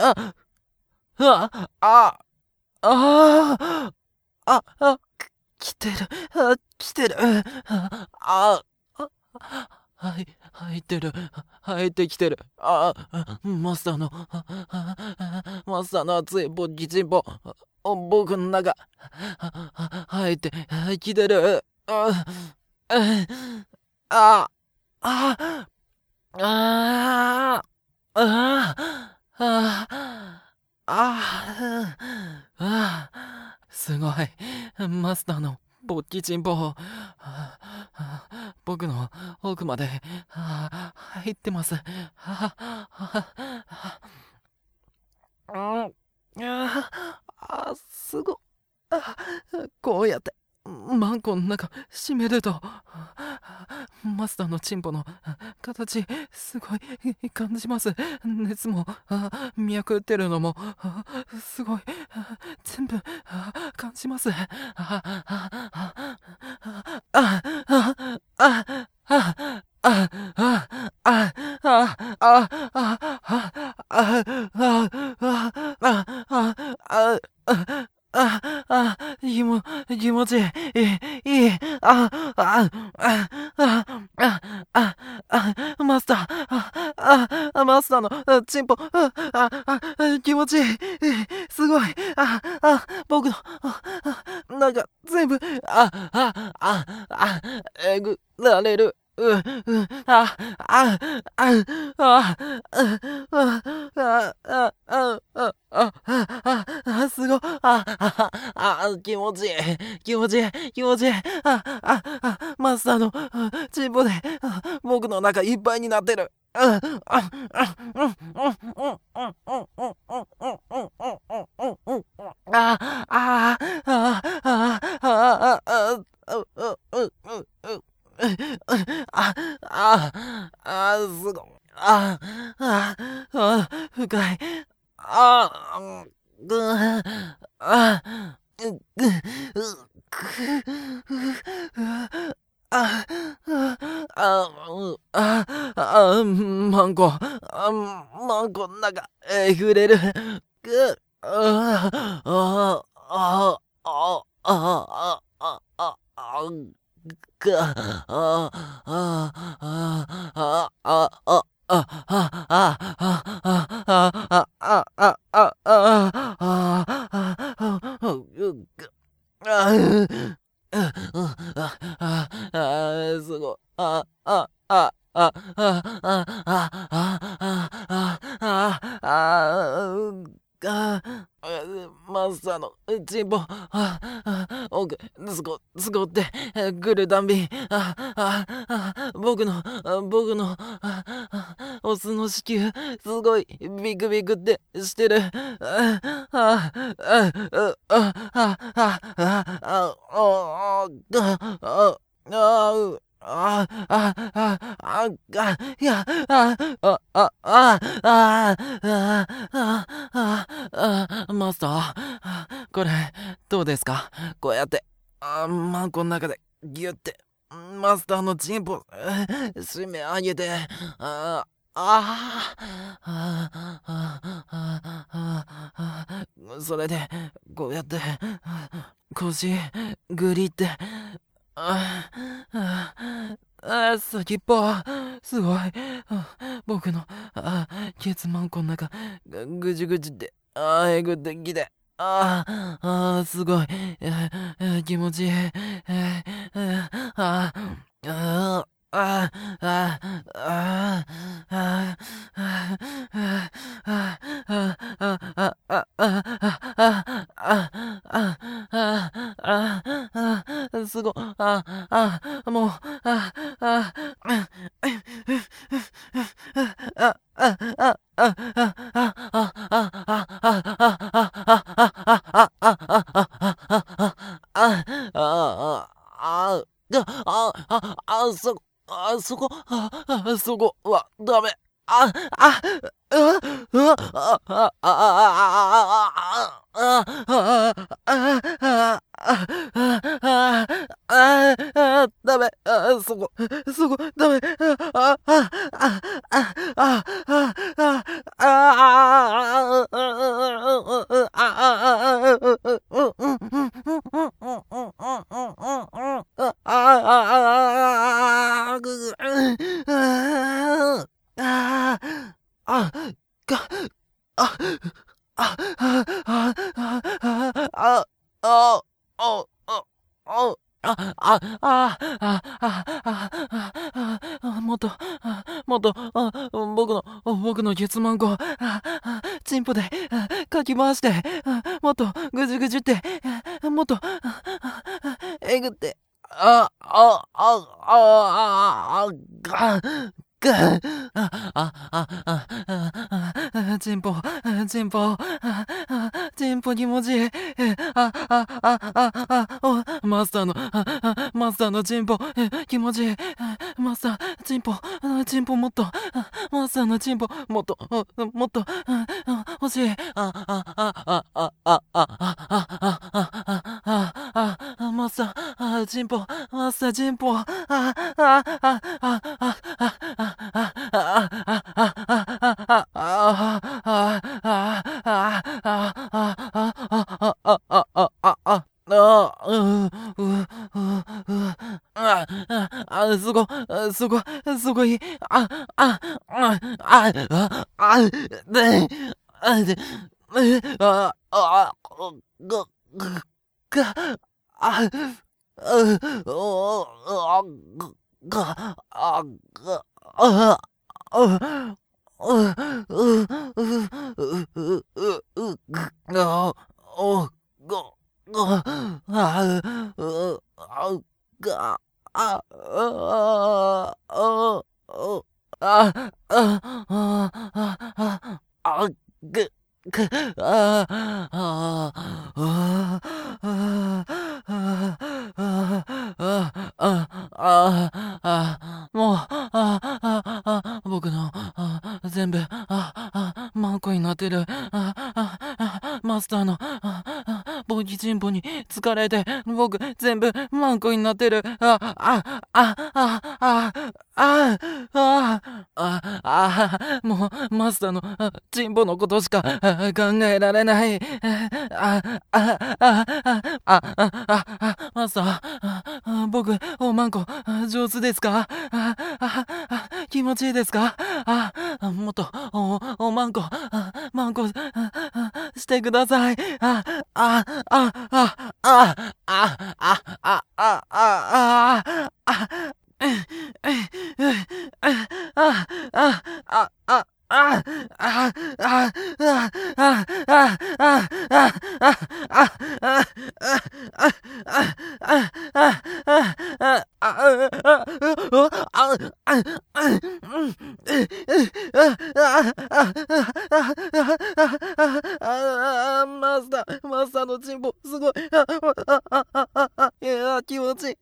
あ、あ、あ、あ、あ、あ、来てる、来てる、はい、入ってる、入ってきてる、マスターの、マスターの熱いボッキチンポ、僕の中、入ってきてる、あ、あ、あ、すごい。マスターの勃起チンポ、僕の奥まで入ってます。すごい。こうやってマンコの中閉めると、マスターのチンポの形すごい感じます。熱も脈打ってるのもすごい全部感じます。気持ちいい。いい。マスター。マスターのチンポ。気持ちいい。すごい。僕の、なんか全部、えぐられる。すごい。気持ちいい。気持ちいい。気持ちいい。マスターのチンポで僕の中いっぱいになってる。すごい。深い。ぐあ、ぐ、く、あ、マンコ、マンコの中、えぐれる。ぐ、あ、あ、あ、あ、あ、あ、あ、あ、あ、ぐ、あ、あ、あ、あ、あ、あ、すごい。マスターのチンポ、奥、すごってくるたんび、僕の、オスの子宮、すごい、ビクビクってしてる。マスター、これ、どうですか？こうやって、マンコの中で、ギュって、マスターのチンポ、締め上げて、それで、こうやって、腰、グリって、先っぽ、すごい。僕の、ケツマンコの中、ぐじゅぐじゅって、えぐってきて、すごい。気持ちいい。すごい。もう、そこはダメ。ダメ。そこ、ダメ。 あ、あ、あ、あ、あ、あ、あ、あ、あ、あ、あ、あ、もっと、僕のケツマンコ、チンポで、かき回して、もっと、ぐじゅぐじゅって、もっと、えぐって、が、チンポ、チンポ気持ちいい。マスターのチンポ、気持ちいい。マスター、チンポもっと、マスターのチンポ、もっと、欲しい。マスター、チンポ、すごい、で、で、あ、あ、が、が、あ、もう、僕の、全部、マンコになってる。マスターの、ボキチンポに疲れて、僕、全部、マンコになってる。もう、マスターの、チンポのことしか、考えられない。マスター、僕、おまんこ、上手ですか？気持ちいいですか？もっと、まんこ、してください。マスターのチンポ、すごい。いや、気持ちいい。